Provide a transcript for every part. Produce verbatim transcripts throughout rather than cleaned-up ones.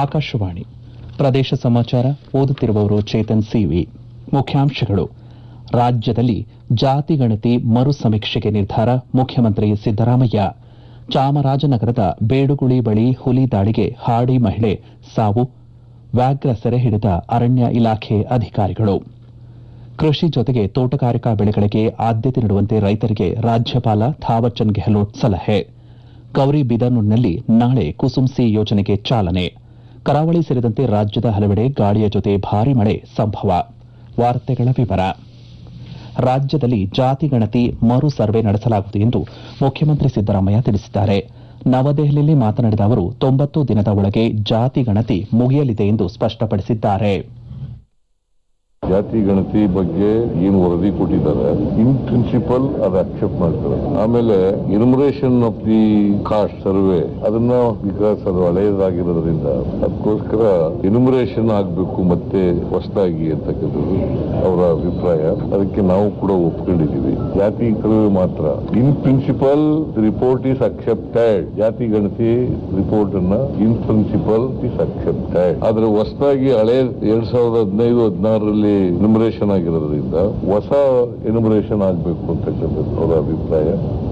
ಆಕಾಶವಾಣಿ ಪ್ರದೇಶ ಸಮಾಚಾರ ಓದುತ್ತಿರುವವರು ಚೇತನ್ ಸಿವಿ. ಮುಖ್ಯಾಂಶಗಳು. ರಾಜ್ಯದಲ್ಲಿ ಜಾತಿ ಗಣತಿ ಮರು ಸಮೀಕ್ಷೆಗೆ ನಿರ್ಧಾರ, ಮುಖ್ಯಮಂತ್ರಿ ಸಿದ್ದರಾಮಯ್ಯ. ಚಾಮರಾಜನಗರದ ಬೇಡುಗುಳಿ ಬಳಿ ಹುಲಿ ದಾಳಿಗೆ ಹಾಡಿ ಮಹಿಳೆ ಸಾವು, ವ್ಯಾಘ್ರ ಸೆರೆ ಹಿಡಿದ ಅರಣ್ಯ ಇಲಾಖೆ ಅಧಿಕಾರಿಗಳು. ಕೃಷಿ ಜೊತೆಗೆ ತೋಟಗಾರಿಕಾ ಬೆಳೆಗಳಿಗೆ ಆದ್ಯತೆ ನೀಡುವಂತೆ ರೈತರಿಗೆ ರಾಜ್ಯಪಾಲ ಥಾವರ್ ಚಂದ್ ಗೆಹ್ಲೋಟ್ ಸಲಹೆ. ಗೌರಿಬಿದನೂರಿನಲ್ಲಿ ನಾಳೆ ಕುಸುಮ್-ಸಿ ಯೋಜನೆಗೆ ಚಾಲನೆ. ಕರಾವಳಿ ಸೇರಿದಂತೆ ರಾಜ್ಯದ ಹಲವೆಡೆ ಗಾಳಿಯ ಜೊತೆ ಭಾರೀ ಮಳೆ ಸಂಭವ. ವಾರ್ತೆಗಳ ವಿವರ. ರಾಜ್ಯದಲ್ಲಿ ಜಾತಿ ಗಣತಿ ಮರು ಸರ್ವೆ ನಡೆಸಲಾಗುವುದು ಎಂದು ಮುಖ್ಯಮಂತ್ರಿ ಸಿದ್ದರಾಮಯ್ಯ ತಿಳಿಸಿದ್ದಾರೆ. ನವದೆಹಲಿಯಲ್ಲಿ ಮಾತನಾಡಿದ ಅವರು, ತೊಂಬತ್ತು ದಿನದ ಒಳಗೆ ಜಾತಿ ಗಣತಿ ಮುಗಿಯಲಿದೆ ಎಂದು ಸ್ಪಷ್ಟಪಡಿಸಿದ್ದಾರೆ. ಜಾತಿ ಗಣತಿ ಬಗ್ಗೆ ಏನು ವರದಿ ಕೊಟ್ಟಿದ್ದಾರೆ, ಇನ್ ಪ್ರಿನ್ಸಿಪಲ್ ಅದು ಅಕ್ಸೆಪ್ಟ್ ಮಾಡ್ತಾರೆ. ಆಮೇಲೆ enumeration of the caste survey ಅದನ್ನ ಬಿಕಾಸ್ ಅದು ಹಳೆಯದಾಗಿರೋದ್ರಿಂದ ಅದಕ್ಕೋಸ್ಕರ ಇನ್ಯುಮರೇಷನ್ ಆಗಬೇಕು ಮತ್ತೆ ಹೊಸದಾಗಿ ಅಂತಕ್ಕಂಥದ್ದು ಅವರ ಅಭಿಪ್ರಾಯ. ಅದಕ್ಕೆ ನಾವು ಕೂಡ ಒಪ್ಕೊಂಡಿದ್ದೀವಿ. ಜಾತಿ ಸರ್ವೆ ಮಾತ್ರ in principle report is accepted. ಜಾತಿ ಗಣತಿ ರಿಪೋರ್ಟ್ ಅನ್ನ ಇನ್ ಪ್ರಿನ್ಸಿಪಲ್ ಇಸ್ ಅಕ್ಸೆಪ್ಟೆಡ್. ಆದ್ರೆ ಹೊಸದಾಗಿ ಹಳೆ ಎರಡ್ ಸಾವಿರದ ಹದಿನೈದು ಹದಿನಾರರಲ್ಲಿ ಎನ್ಯುಮರೇಷನ್ ಆಗಿರೋದ್ರಿಂದ ಹೊಸ ಎನ್ಯುಮರೇಷನ್ ಆಗಬೇಕು ಅಂತಕ್ಕಂಥದ್ದು ಅವರ ಅಭಿಪ್ರಾಯ.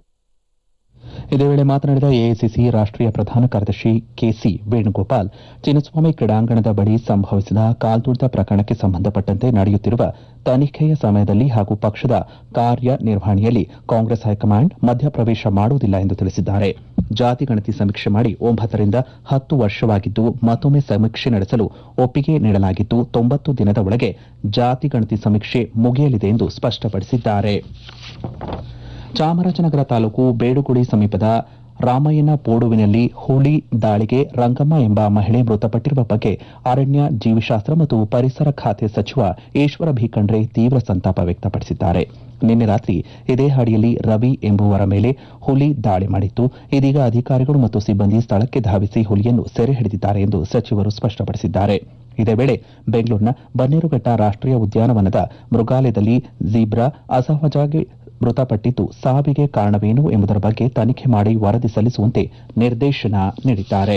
ಇದೇ ವೇಳೆ ಮಾತನಾಡಿದ ಎಐಸಿಸಿ ರಾಷ್ಟೀಯ ಪ್ರಧಾನ ಕಾರ್ಯದರ್ಶಿ ಕೆಸಿ ವೇಣುಗೋಪಾಲ್, ಚಿನ್ನಸ್ವಾಮಿ ಕ್ರೀಡಾಂಗಣದ ಬಳಿ ಸಂಭವಿಸಿದ ಕಾಲ್ತುಳಿತ ಪ್ರಕರಣಕ್ಕೆ ಸಂಬಂಧಪಟ್ಟಂತೆ ನಡೆಯುತ್ತಿರುವ ತನಿಖೆಯ ಸಮಯದಲ್ಲಿ ಹಾಗೂ ಪಕ್ಷದ ಕಾರ್ಯನಿರ್ವಹಣೆಯಲ್ಲಿ ಕಾಂಗ್ರೆಸ್ ಹೈಕಮಾಂಡ್ ಮಧ್ಯಪ್ರವೇಶ ಮಾಡುವುದಿಲ್ಲ ಎಂದು ತಿಳಿಸಿದ್ದಾರೆ. ಜಾತಿ ಗಣತಿ ಸಮೀಕ್ಷೆ ಮಾಡಿ ಒಂಬತ್ತರಿಂದ ಹತ್ತು ವರ್ಷವಾಗಿದ್ದು ಮತ್ತೊಮ್ಮೆ ಸಮೀಕ್ಷೆ ನಡೆಸಲು ಒಪ್ಪಿಗೆ ನೀಡಲಾಗಿದ್ದು, ತೊಂಬತ್ತು ದಿನದ ಒಳಗೆ ಜಾತಿ ಗಣತಿ ಸಮೀಕ್ಷೆ ಮುಗಿಯಲಿದೆ ಎಂದು ಸ್ಪಷ್ಟಪಡಿಸಿದ್ದಾರೆ. ಚಾಮರಾಜನಗರ ತಾಲೂಕು ಬೇಡುಗುಳಿ ಸಮೀಪದ ರಾಮಯ್ಯನ ಪೋಡುವಿನಲ್ಲಿ ಹುಲಿ ದಾಳಿಗೆ ರಂಗಮ್ಮ ಎಂಬ ಮಹಿಳೆ ಮೃತಪಟ್ಟಿರುವ ಬಗ್ಗೆ ಅರಣ್ಯ, ಜೀವಿಶಾಸ್ತ್ರ ಮತ್ತು ಪರಿಸರ ಖಾತೆ ಸಚಿವ ಈಶ್ವರ ಬಿ ಖಂಡ್ರೆ ತೀವ್ರ ಸಂತಾಪ ವ್ಯಕ್ತಪಡಿಸಿದ್ದಾರೆ. ನಿನ್ನೆ ರಾತ್ರಿ ಇದೇ ಹಾಡಿಯಲ್ಲಿ ರವಿ ಎಂಬುವರ ಮೇಲೆ ಹುಲಿ ದಾಳಿ ಮಾಡಿತ್ತು. ಇದೀಗ ಅಧಿಕಾರಿಗಳು ಮತ್ತು ಸಿಬ್ಬಂದಿ ಸ್ಥಳಕ್ಕೆ ಧಾವಿಸಿ ಹುಲಿಯನ್ನು ಸೆರೆ ಹಿಡಿದಿದ್ದಾರೆ ಎಂದು ಸಚಿವರು ಸ್ಪಷ್ಟಪಡಿಸಿದ್ದಾರೆ. ಇದೇ ವೇಳೆ ಬೆಂಗಳೂರಿನ ಬನ್ನೇರುಘಟ್ಟ ರಾಷ್ಟೀಯ ಉದ್ಯಾನವನದ ಮೃಗಾಲಯದಲ್ಲಿ ಜೀಬ್ರಾ ಅಸಹಜವಾಗಿ ಮೃತಪಟ್ಟಿದ್ದು, ಸಾವಿಗೆ ಕಾರಣವೇನು ಎಂಬುದರ ಬಗ್ಗೆ ತನಿಖೆ ಮಾಡಿ ವರದಿ ಸಲ್ಲಿಸುವಂತೆ ನಿರ್ದೇಶನ ನೀಡಿದ್ದಾರೆ.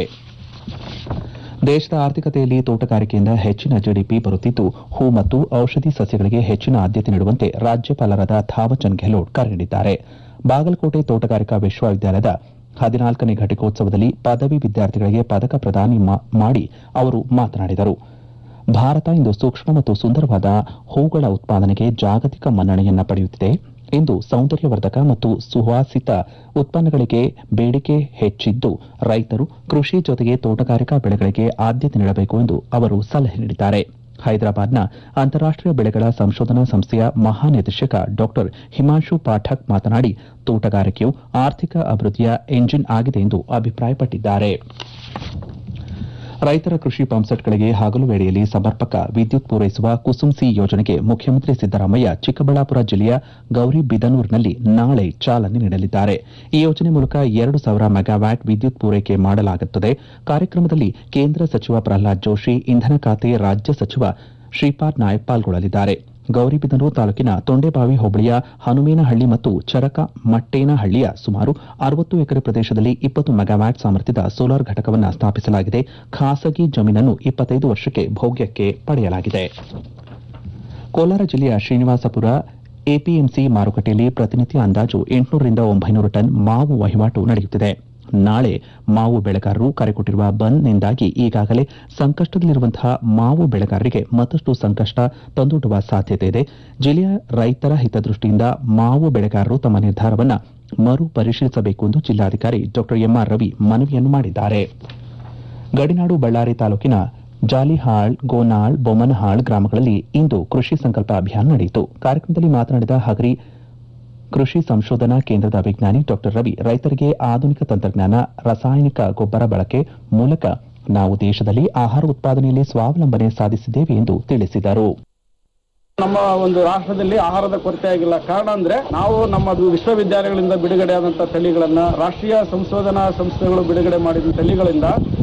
ದೇಶದ ಆರ್ಥಿಕತೆಯಲ್ಲಿ ತೋಟಗಾರಿಕೆಯಿಂದ ಹೆಚ್ಚಿನ ಜಿಡಿಪಿ ಬರುತ್ತಿದ್ದು, ಹೂ ಮತ್ತು ಔಷಧಿ ಸಸ್ಯಗಳಿಗೆ ಹೆಚ್ಚಿನ ಆದ್ಯತೆ ನೀಡುವಂತೆ ರಾಜ್ಯಪಾಲರಾದ ಥಾವರ್ ಚಂದ್ ಗೆಹ್ಲೋಟ್ ಕರೆ ನೀಡಿದ್ದಾರೆ. ಬಾಗಲಕೋಟೆ ತೋಟಗಾರಿಕಾ ವಿಶ್ವವಿದ್ಯಾಲಯದ ಹದಿನಾಲ್ಕನೇ ಘಟಿಕೋತ್ಸವದಲ್ಲಿ ಪದವಿ ವಿದ್ಯಾರ್ಥಿಗಳಿಗೆ ಪದಕ ಪ್ರದಾನ ಮಾಡಿ ಅವರು ಮಾತನಾಡಿದರು. ಭಾರತ ಇಂದು ಸೂಕ್ಷ್ಮ ಮತ್ತು ಸುಂದರವಾದ ಹೂಗಳ ಉತ್ಪಾದನೆಗೆ ಜಾಗತಿಕ ಮನ್ನಣೆಯನ್ನ ಪಡೆಯುತ್ತಿದೆ. ಇಂದು ಸೌಂದರ್ಯವರ್ಧಕ ಮತ್ತು ಸುವಾಸಿತ ಉತ್ಪನ್ನಗಳಿಗೆ ಬೇಡಿಕೆ ಹೆಚ್ಚಿದ್ದು, ರೈತರು ಕೃಷಿ ಜೊತೆಗೆ ತೋಟಗಾರಿಕಾ ಬೆಳೆಗಳಿಗೆ ಆದ್ಯತೆ ನೀಡಬೇಕು ಎಂದು ಅವರು ಸಲಹೆ ನೀಡಿದ್ದಾರೆ. ಹೈದರಾಬಾದ್ನ ಅಂತಾರಾಷ್ಟೀಯ ಬೆಳೆಗಳ ಸಂಶೋಧನಾ ಸಂಸ್ಥೆಯ ಮಹಾನಿರ್ದೇಶಕ ಡಾ ಹಿಮಾಂಶು ಪಾಠಕ್ ಮಾತನಾಡಿ, ತೋಟಗಾರಿಕೆಯು ಆರ್ಥಿಕ ಅಭಿವೃದ್ಧಿಯ ಎಂಜಿನ್ ಆಗಿದೆ ಎಂದು ಅಭಿಪ್ರಾಯಪಟ್ಟಿದ್ದಾರೆ. ರೈತರ ಕೃಷಿ ಪಂಪ್ಸೆಟ್ಗಳಿಗೆ ಹಗಲು ವೇಳೆಯಲ್ಲಿ ಸಮರ್ಪಕ ವಿದ್ಯುತ್ ಪೂರೈಸುವ ಕುಸುಮ್-ಸಿ ಯೋಜನೆಗೆ ಮುಖ್ಯಮಂತ್ರಿ ಸಿದ್ದರಾಮಯ್ಯ ಚಿಕ್ಕಬಳ್ಳಾಪುರ ಜಿಲ್ಲೆಯ ಗೌರಿಬಿದನೂರಿನಲ್ಲಿ ನಾಳೆ ಚಾಲನೆ ನೀಡಲಿದ್ದಾರೆ. ಈ ಯೋಜನೆ ಮೂಲಕ ಎರಡು ಸಾವಿರ ಮೆಗಾವ್ಯಾಟ್ ವಿದ್ಯುತ್ ಪೂರೈಕೆ ಮಾಡಲಾಗುತ್ತದೆ. ಕಾರ್ಯಕ್ರಮದಲ್ಲಿ ಕೇಂದ್ರ ಸಚಿವ ಪ್ರಹ್ಲಾದ್ ಜೋಶಿ, ಇಂಧನ ಖಾತೆ ರಾಜ್ಯ ಸಚಿವ ಶ್ರೀಪಾದ್ ನಾಯಕ್ ಪಾಲ್ಗೊಳ್ಳಲಿದ್ದಾರೆ. ಗೌರಿಬಿದನೂರು ತಾಲೂಕಿನ ತೊಂಡೆಬಾವಿ ಹೋಬಳಿಯ ಹನುಮೇನಹಳ್ಳಿ ಮತ್ತು ಚರಕಮಟ್ಟೇನಹಳ್ಳಿಯ ಸುಮಾರು ಅರವತ್ತು ಎಕರೆ ಪ್ರದೇಶದಲ್ಲಿ ಇಪ್ಪತ್ತು ಮೆಗಾವ್ಯಾಟ್ ಸಾಮರ್ಥ್ಯದ ಸೋಲಾರ್ ಘಟಕವನ್ನು ಸ್ಥಾಪಿಸಲಾಗಿದೆ. ಖಾಸಗಿ ಜಮೀನನ್ನು ಇಪ್ಪತ್ತೈದು ವರ್ಷಕ್ಕೆ ಭೋಗ್ಯಕ್ಕೆ ಪಡೆಯಲಾಗಿದೆ. ಕೋಲಾರ ಜಿಲ್ಲೆಯ ಶ್ರೀನಿವಾಸಪುರ ಎಪಿಎಂಸಿ ಮಾರುಕಟ್ಟೆಯಲ್ಲಿ ಪ್ರತಿನಿತ್ಯ ಅಂದಾಜು ಎಂಟುನೂರರಿಂದ ಒಂಬೈನೂರು ಟನ್ ಮಾವು ವಹಿವಾಟು ನಡೆಯುತ್ತಿದೆ. ನಾಳೆ ಮಾವು ಬೆಳೆಗಾರರು ಕರೆಕೊಟ್ಟಿರುವ ಬಂದ್ನಿಂದಾಗಿ ಈಗಾಗಲೇ ಸಂಕಷ್ಟದಲ್ಲಿರುವಂತಹ ಮಾವು ಬೆಳೆಗಾರರಿಗೆ ಮತ್ತಷ್ಟು ಸಂಕಷ್ಟ ತಂದೊಡ್ಡುವ ಸಾಧ್ಯತೆ ಇದೆ. ಜಿಲ್ಲೆಯ ರೈತರ ಹಿತದೃಷ್ಟಿಯಿಂದ ಮಾವು ಬೆಳೆಗಾರರು ತಮ್ಮ ನಿರ್ಧಾರವನ್ನು ಮರು ಪರಿಶೀಲಿಸಬೇಕು ಎಂದು ಜಿಲ್ಲಾಧಿಕಾರಿ ಡಾ ಎಂಆರ್ ರವಿ ಮನವಿಯನ್ನು ಮಾಡಿದ್ದಾರೆ. ಗಡಿನಾಡು ಬಳ್ಳಾರಿ ತಾಲೂಕಿನ ಜಾಲಿಹಾಳ್, ಗೋನಾಳ್, ಬೊಮ್ಮನಹಾಳ್ ಗ್ರಾಮಗಳಲ್ಲಿ ಇಂದು ಕೃಷಿ ಸಂಕಲ್ಪ ಅಭಿಯಾನ ನಡೆಯಿತು. ಕಾರ್ಯಕ್ರಮದಲ್ಲಿ ಮಾತನಾಡಿದ ಹಗರಿ ಕೃಷಿ ಸಂಶೋಧನಾ ಕೇಂದ್ರದ ವಿಜ್ಞಾನಿ ಡಾ ರವಿ, ರೈತರಿಗೆ ಆಧುನಿಕ ತಂತ್ರಜ್ಞಾನ, ರಾಸಾಯನಿಕ ಗೊಬ್ಬರ ಬಳಕೆ ಮೂಲಕ ನಾವು ದೇಶದಲ್ಲಿ ಆಹಾರ ಉತ್ಪಾದನೆಯಲ್ಲಿ ಸ್ವಾವಲಂಬನೆ ಸಾಧಿಸಿದ್ದೇವೆ ಎಂದು ತಿಳಿಸಿದರು. ನಮ್ಮ ಒಂದು ರಾಷ್ಟ್ರದಲ್ಲಿ ಆಹಾರದ ಕೊರತೆ ಆಗಿಲ್ಲ. ಕಾರಣ ಅಂದ್ರೆ ನಾವು ನಮ್ಮ ವಿಶ್ವವಿದ್ಯಾಲಯಗಳಿಂದ ಬಿಡುಗಡೆ ಆದಂತಹ ತಳಿಗಳನ್ನ, ರಾಷ್ಟ್ರೀಯ ಸಂಶೋಧನಾ ಸಂಸ್ಥೆಗಳು ಬಿಡುಗಡೆ ಮಾಡಿದ ತಳಿಗಳಿಂದ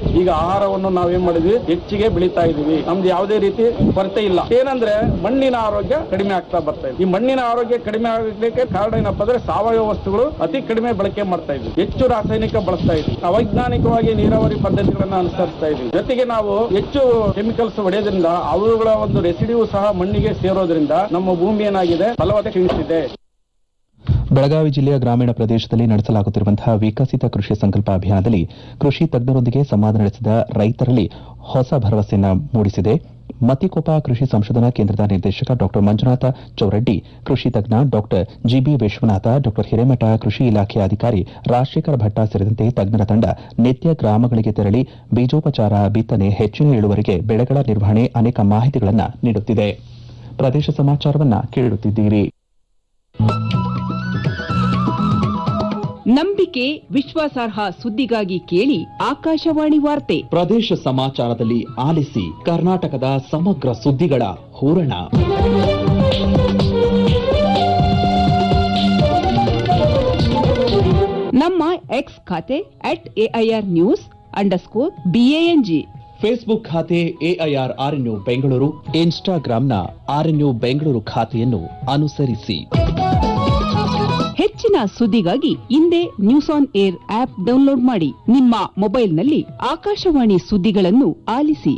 ಈಗ ಆಹಾರವನ್ನು ನಾವೇನ್ ಮಾಡಿದ್ವಿ ಹೆಚ್ಚಿಗೆ ಬೆಳೀತಾ ಇದೀವಿ. ನಮ್ದು ಯಾವುದೇ ರೀತಿ ಕೊರತೆ ಇಲ್ಲ. ಏನಂದ್ರೆ ಮಣ್ಣಿನ ಆರೋಗ್ಯ ಕಡಿಮೆ ಆಗ್ತಾ ಬರ್ತಾ ಇದೆ. ಈ ಮಣ್ಣಿನ ಆರೋಗ್ಯ ಕಡಿಮೆ ಆಗಲಿಕ್ಕೆ ಕಾರಣ ಏನಪ್ಪಾ ಅಂದ್ರೆ ಸಾವಯವ ವಸ್ತುಗಳು ಅತಿ ಕಡಿಮೆ ಬಳಕೆ ಮಾಡ್ತಾ ಇದ್ವಿ, ಹೆಚ್ಚು ರಾಸಾಯನಿಕ ಬಳಸ್ತಾ ಇದ್ವಿ, ಅವೈಜ್ಞಾನಿಕವಾಗಿ ನೀರಾವರಿ ಪದ್ಧತಿಗಳನ್ನ ಅನುಸರಿಸ್ತಾ ಇದ್ವಿ. ಜೊತೆಗೆ ನಾವು ಹೆಚ್ಚು ಕೆಮಿಕಲ್ಸ್ ಹೊಡೆಯೋದ್ರಿಂದ ಅವುಗಳ ಒಂದು ರೆಸಿಡ್ಯೂ ಸಹ ಮಣ್ಣಿಗೆ ಸೇರೋದ್ರಿಂದ ನಮ್ಮ ಭೂಮಿ ಏನಾಗಿದೆ ಫಲವತ್ತತೆ ಕ್ಷೀಣಿಸಿದೆ. ಬೆಳಗಾವಿ ಜಿಲ್ಲೆಯ ಗ್ರಾಮೀಣ ಪ್ರದೇಶದಲ್ಲಿ ನಡೆಸಲಾಗುತ್ತಿರುವಂತಹ ವಿಕಸಿತ ಕೃಷಿ ಸಂಕಲ್ಪ ಅಭಿಯಾನದಲ್ಲಿ ಕೃಷಿ ತಜ್ಞರೊಂದಿಗೆ ಸಂವಾದ ನಡೆಸಿದ ರೈತರಲ್ಲಿ ಹೊಸ ಭರವಸೆಯನ್ನು ಮೂಡಿಸಿದೆ. ಮತ್ತಿಕೊಪ್ಪ ಕೃಷಿ ಸಂಶೋಧನಾ ಕೇಂದ್ರದ ನಿರ್ದೇಶಕ ಡಾ ಮಂಜುನಾಥ ಚೌರಡ್ಡಿ, ಕೃಷಿ ತಜ್ಞ ಡಾ ಜಿಬಿ ವಿಶ್ವನಾಥ, ಡಾ ಹಿರೇಮಠ, ಕೃಷಿ ಇಲಾಖೆಯ ಅಧಿಕಾರಿ ರಾಜಶೇಖರ ಭಟ್ಟ ಸೇರಿದಂತೆ ತಜ್ಞರ ತಂಡ ನಿತ್ಯ ಗ್ರಾಮಗಳಿಗೆ ತೆರಳಿ ಬೀಜೋಪಚಾರ, ಬಿತ್ತನೆ, ಹೆಚ್ಚಿನ ಇಳುವರಿಗೆ ಬೆಳೆಗಳ ನಿರ್ವಹಣೆ ಅನೇಕ ಮಾಹಿತಿಗಳನ್ನು ನೀಡುತ್ತಿದೆ. ಪ್ರದೇಶ ಸಮಾಚಾರವನ್ನು ಕೇಳುತ್ತಿದ್ದೀರಿ. ನಂಬಿಕೆ, ವಿಶ್ವಾಸಾರ್ಹ ಸುದ್ದಿಗಾಗಿ ಕೇಳಿ ಆಕಾಶವಾಣಿ ವಾರ್ತೆ. ಪ್ರದೇಶ ಸಮಾಚಾರದಲ್ಲಿ ಆಲಿಸಿ ಕರ್ನಾಟಕದ ಸಮಗ್ರ ಸುದ್ದಿಗಳ ಹೂರಣ. ನಮ್ಮ ಎಕ್ಸ್ ಖಾತೆ at A I R news underscore B A N G, Facebook ಖಾತೆ ಎಐಆರ್ ಆರ್ಎನ್ಯು ಬೆಂಗಳೂರು, ಇನ್ಸ್ಟಾಗ್ರಾಂನ ಆರ್ಎನ್ಯು ಬೆಂಗಳೂರು ಖಾತೆಯನ್ನು ಅನುಸರಿಸಿ. ಹೆಚ್ಚಿನ ಸುದ್ದಿಗಾಗಿ ಇಂದೇ news on air app download ಮಾಡಿ. ನಿಮ್ಮ ಮೊಬೈಲ್ನಲ್ಲಿ ಆಕಾಶವಾಣಿ ಸುದ್ದಿಗಳನ್ನು ಆಲಿಸಿ.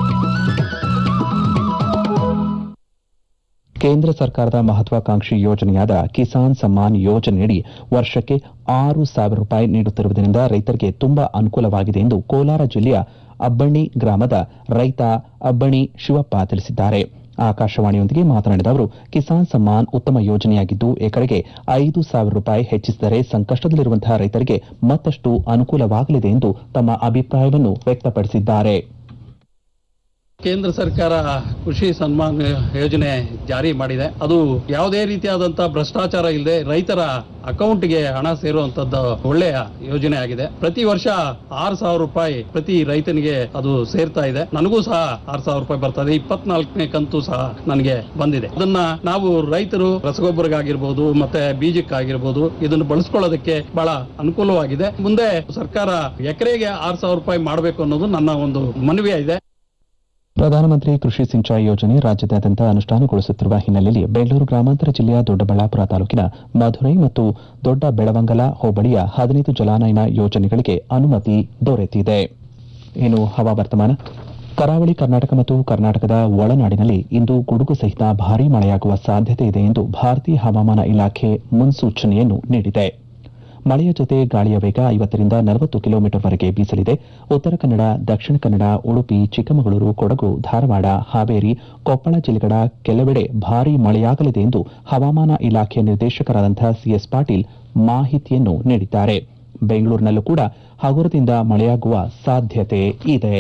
ಕೇಂದ್ರ ಸರ್ಕಾರದ ಮಹತ್ವಾಕಾಂಕ್ಷಿ ಯೋಜನೆಯಾದ ಕಿಸಾನ್ ಸಮ್ಮಾನ್ ಯೋಜನೆಯಡಿ ವರ್ಷಕ್ಕೆ ಆರು ಸಾವಿರ ರೂಪಾಯಿ ನೀಡುತ್ತಿರುವುದರಿಂದ ರೈತರಿಗೆ ತುಂಬಾ ಅನುಕೂಲವಾಗಿದೆ ಎಂದು ಕೋಲಾರ ಜಿಲ್ಲೆಯ ಅಬ್ಬಣಿ ಗ್ರಾಮದ ರೈತ ಅಬ್ಬಣಿ ಶಿವಪ್ಪ ತಿಳಿಸಿದ್ದಾರೆ. ಆಕಾಶವಾಣಿಯೊಂದಿಗೆ ಮಾತನಾಡಿದ ಅವರು, ಕಿಸಾನ್ ಸಮ್ಮಾನ್ ಉತ್ತಮ ಯೋಜನೆಯಾಗಿದ್ದು ಎಕರೆಗೆ ಐದು ಸಾವಿರ ರೂಪಾಯಿ ಹೆಚ್ಚಿಸಿದರೆ ಸಂಕಷ್ಟದಲ್ಲಿರುವಂತಹ ರೈತರಿಗೆ ಮತ್ತಷ್ಟು ಅನುಕೂಲವಾಗಲಿದೆ ಎಂದು ತಮ್ಮ ಅಭಿಪ್ರಾಯವನ್ನು ವ್ಯಕ್ತಪಡಿಸಿದ್ದಾರೆ. ಕೇಂದ್ರ ಸರ್ಕಾರ ಕೃಷಿ ಸನ್ಮಾನ್ ಯೋಜನೆ ಜಾರಿ ಮಾಡಿದೆ. ಅದು ಯಾವುದೇ ರೀತಿಯಾದಂತಹ ಭ್ರಷ್ಟಾಚಾರ ಇಲ್ಲದೆ ರೈತರ ಅಕೌಂಟ್ಗೆ ಹಣ ಸೇರುವಂತದ್ದು ಒಳ್ಳೆಯ ಯೋಜನೆ ಆಗಿದೆ. ಪ್ರತಿ ವರ್ಷ ಆರು ಸಾವಿರ ರೂಪಾಯಿ ಪ್ರತಿ ರೈತನಿಗೆ ಅದು ಸೇರ್ತಾ ಇದೆ. ನನಗೂ ಸಹ ಆರು ಸಾವಿರ ರೂಪಾಯಿ ಬರ್ತದೆ. ಇಪ್ಪತ್ನಾಲ್ಕನೇ ಕಂತು ಸಹ ನನಗೆ ಬಂದಿದೆ. ಅದನ್ನ ನಾವು ರೈತರು ರಸಗೊಬ್ಬರಗಾಗಿರ್ಬೋದು ಮತ್ತೆ ಬೀಜಕ್ಕಾಗಿರ್ಬೋದು ಇದನ್ನು ಬಳಸ್ಕೊಳ್ಳೋದಕ್ಕೆ ಬಹಳ ಅನುಕೂಲವಾಗಿದೆ. ಮುಂದೆ ಸರ್ಕಾರ ಎಕರೆಗೆ ಆರು ಸಾವಿರ ರೂಪಾಯಿ ಮಾಡಬೇಕು ಅನ್ನೋದು ನನ್ನ ಒಂದು ಮನವಿ ಇದೆ. ಪ್ರಧಾನಮಂತ್ರಿ ಕೃಷಿ ಸಿಂಚಾಯಿ ಯೋಜನೆ ರಾಜ್ಯಾದ್ಯಂತ ಅನುಷ್ಠಾನಗೊಳಿಸುತ್ತಿರುವ ಹಿನ್ನೆಲೆಯಲ್ಲಿ ಬೆಂಗಳೂರು ಗ್ರಾಮಾಂತರ ಜಿಲ್ಲೆಯ ದೊಡ್ಡಬಳ್ಳಾಪುರ ತಾಲೂಕಿನ ಮಧುರೈ ಮತ್ತು ದೊಡ್ಡ ಬೆಳವಂಗಲ ಹೋಬಳಿಯ ಹದಿನೈದು ಜಲಾನಯನ ಯೋಜನೆಗಳಿಗೆ ಅನುಮತಿ ದೊರೆತಿದೆ. ಇನ್ನು ಹವಾವರ್ತಮಾನ. ಕರಾವಳಿ ಕರ್ನಾಟಕ ಮತ್ತು ಕರ್ನಾಟಕದ ಒಳನಾಡಿನಲ್ಲಿ ಇಂದು ಗುಡುಗು ಸಹಿತ ಭಾರೀ ಮಳೆಯಾಗುವ ಸಾಧ್ಯತೆ ಇದೆ ಎಂದು ಭಾರತೀಯ ಹವಾಮಾನ ಇಲಾಖೆ ಮುನ್ಸೂಚನೆಯನ್ನು ನೀಡಿದೆ. ಮಳೆಯ ಜೊತೆ ಗಾಳಿಯ ವೇಗ ಐವತ್ತರಿಂದ ನಲವತ್ತು ಕಿಲೋಮೀಟರ್ ವರೆಗೆ ಬೀಸಲಿದೆ. ಉತ್ತರ ಕನ್ನಡ, ದಕ್ಷಿಣ ಕನ್ನಡ, ಉಡುಪಿ, ಚಿಕ್ಕಮಗಳೂರು, ಕೊಡಗು, ಧಾರವಾಡ, ಹಾವೇರಿ, ಕೊಪ್ಪಳ ಜಿಲ್ಲೆಗಳ ಕೆಲವೆಡೆ ಭಾರೀ ಮಳೆಯಾಗಲಿದೆ ಎಂದು ಹವಾಮಾನ ಇಲಾಖೆ ನಿರ್ದೇಶಕರಾದಂತಹ ಸಿಎಸ್ ಪಾಟೀಲ್ ಮಾಹಿತಿಯನ್ನು ನೀಡಿದ್ದಾರೆ. ಬೆಂಗಳೂರಿನಲ್ಲೂ ಕೂಡ ಹಗುರದಿಂದ ಮಳೆಯಾಗುವ ಸಾಧ್ಯತೆ ಇದೆ.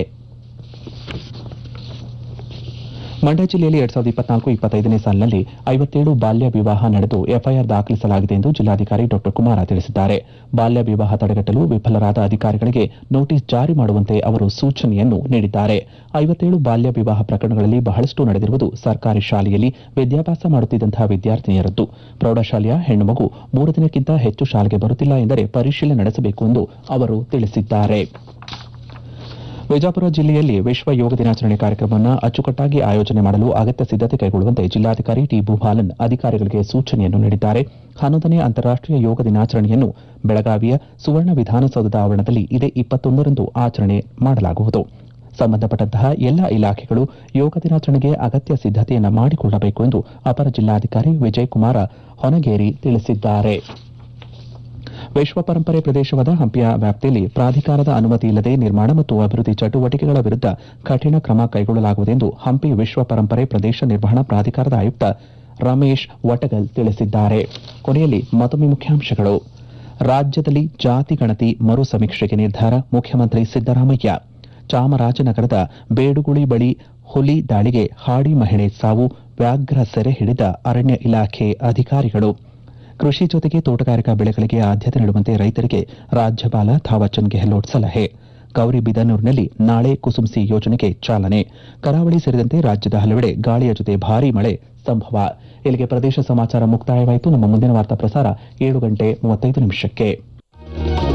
ಮಂಡ್ಯ ಜಿಲ್ಲೆಯಲ್ಲಿ ಎರಡ್ ಸಾವಿರದ ಇಪ್ಪತ್ನಾಲ್ಕು ಇಪ್ಪತ್ತೈದನೇ ಸಾಲಿನಲ್ಲಿ ಐವತ್ತೇಳು ಬಾಲ್ಯ ವಿವಾಹ ನಡೆದು ಎಫ್ಐಆರ್ ದಾಖಲಿಸಲಾಗಿದೆ ಎಂದು ಜಿಲ್ಲಾಧಿಕಾರಿ ಡಾ ಕುಮಾರ ತಿಳಿಸಿದ್ದಾರೆ. ಬಾಲ್ಯ ವಿವಾಹ ತಡೆಗಟ್ಟಲು ವಿಫಲರಾದ ಅಧಿಕಾರಿಗಳಿಗೆ ನೋಟಿಸ್ ಜಾರಿ ಮಾಡುವಂತೆ ಅವರು ಸೂಚನೆಯನ್ನು ನೀಡಿದ್ದಾರೆ. ಐವತ್ತೇಳು ಬಾಲ್ಯ ವಿವಾಹ ಪ್ರಕರಣಗಳಲ್ಲಿ ಬಹಳಷ್ಟು ನಡೆದಿರುವುದು ಸರ್ಕಾರಿ ಶಾಲೆಯಲ್ಲಿ ವಿದ್ಯಾಭ್ಯಾಸ ಮಾಡುತ್ತಿದ್ದಂತಹ ವಿದ್ಯಾರ್ಥಿನಿಯರದ್ದು. ಪ್ರೌಢಶಾಲೆಯ ಹೆಣ್ಣು ಮಗು ಮೂರು ದಿನಕ್ಕಿಂತ ಹೆಚ್ಚು ಶಾಲೆಗೆ ಬರುತ್ತಿಲ್ಲ ಎಂದರೆ ಪರಿಶೀಲನೆ ನಡೆಸಬೇಕು ಎಂದು ಅವರು ತಿಳಿಸಿದ್ದಾರೆ. ವಿಜಯಪುರ ಜಿಲ್ಲೆಯಲ್ಲಿ ವಿಶ್ವ ಯೋಗ ದಿನಾಚರಣೆ ಕಾರ್ಯಕ್ರಮವನ್ನು ಅಚ್ಚುಕಟ್ಟಾಗಿ ಆಯೋಜನೆ ಮಾಡಲು ಅಗತ್ಯ ಸಿದ್ದತೆ ಕೈಗೊಳ್ಳುವಂತೆ ಜಿಲ್ಲಾಧಿಕಾರಿ ಟಿ ಭೂಪಾಲನ್ ಅಧಿಕಾರಿಗಳಿಗೆ ಸೂಚನೆಯನ್ನು ನೀಡಿದ್ದಾರೆ. ಹನ್ನೊಂದನೇ ಅಂತಾರಾಷ್ಟೀಯ ಯೋಗ ದಿನಾಚರಣೆಯನ್ನು ಬೆಳಗಾವಿಯ ಸುವರ್ಣ ವಿಧಾನಸೌಧದ ಆವರಣದಲ್ಲಿ ಇದೇ ಇಪ್ಪತ್ತೊಂದರಂದು ಆಚರಣೆ ಮಾಡಲಾಗುವುದು. ಸಂಬಂಧಪಟ್ಟಂತಹ ಎಲ್ಲ ಇಲಾಖೆಗಳು ಯೋಗ ದಿನಾಚರಣೆಗೆ ಅಗತ್ಯ ಸಿದ್ದತೆಯನ್ನು ಮಾಡಿಕೊಳ್ಳಬೇಕು ಎಂದು ಅಪರ ಜಿಲ್ಲಾಧಿಕಾರಿ ವಿಜಯಕುಮಾರ ಹೊನಗೇರಿ ತಿಳಿಸಿದ್ದಾರೆ. ವಿಶ್ವ ಪರಂಪರೆ ಪ್ರದೇಶವಾದ ಹಂಪಿಯ ವ್ಯಾಪ್ತಿಯಲ್ಲಿ ಪ್ರಾಧಿಕಾರದ ಅನುಮತಿ ಇಲ್ಲದೆ ನಿರ್ಮಾಣ ಮತ್ತು ಅಭಿವೃದ್ಧಿ ಚಟುವಟಿಕೆಗಳ ವಿರುದ್ಧ ಕಠಿಣ ಕ್ರಮ ಕೈಗೊಳ್ಳಲಾಗುವುದೆಂದು ಹಂಪಿ ವಿಶ್ವ ಪರಂಪರೆ ಪ್ರದೇಶ ನಿರ್ವಹಣಾ ಪ್ರಾಧಿಕಾರದ ಆಯುಕ್ತ ರಮೇಶ್ ವಟಗಲ್ ತಿಳಿಸಿದ್ದಾರೆ. ಕೊನೆಯಲ್ಲಿ ಮತ್ತೊಮ್ಮೆ ಮುಖ್ಯಾಂಶಗಳು. ರಾಜ್ಯದಲ್ಲಿ ಜಾತಿ ಗಣತಿ ಮರು ಸಮೀಕ್ಷೆಗೆ ನಿರ್ಧಾರ, ಮುಖ್ಯಮಂತ್ರಿ ಸಿದ್ದರಾಮಯ್ಯ. ಚಾಮರಾಜನಗರದ ಬೇಡುಗುಳಿ ಬಳಿ ಹುಲಿ ದಾಳಿಗೆ ಹಾಡಿ ಮಹಿಳೆ ಸಾವು, ವ್ಯಾಘ್ರ ಸೆರೆ ಹಿಡಿದ ಅರಣ್ಯ ಇಲಾಖೆ ಅಧಿಕಾರಿಗಳು. ಕೃಷಿ ಜೊತೆಗೆ ತೋಟಗಾರಿಕಾ ಬೆಳೆಗಳಿಗೆ ಆದ್ಯತೆ ನೀಡುವಂತೆ ರೈತರಿಗೆ ರಾಜ್ಯಪಾಲ ಥಾವರ್ಚಂದ್ ಗೆಹ್ಲೋಟ್ ಸಲಹೆ. ಗೌರಿಬಿದನೂರಿನಲ್ಲಿ ನಾಳೆ ಕುಸುಂಸಿ ಯೋಜನೆಗೆ ಚಾಲನೆ. ಕರಾವಳಿ ಸೇರಿದಂತೆ ರಾಜ್ಯದ ಹಲವೆಡೆ ಗಾಳಿಯ ಜೊತೆ ಭಾರೀ ಮಳೆ ಸಂಭವ. ಇಲ್ಲಿಗೆ ಪ್ರದೇಶ ಸಮಾಚಾರ ಮುಕ್ತಾಯವಾಯಿತು. ನಮ್ಮ ಮುಂದಿನ ವಾರ್ತಾ ಪ್ರಸಾರ ಏಳು ಗಂಟೆ ಮೂವತ್ತೈದು ನಿಮಿಷಕ್ಕೆ.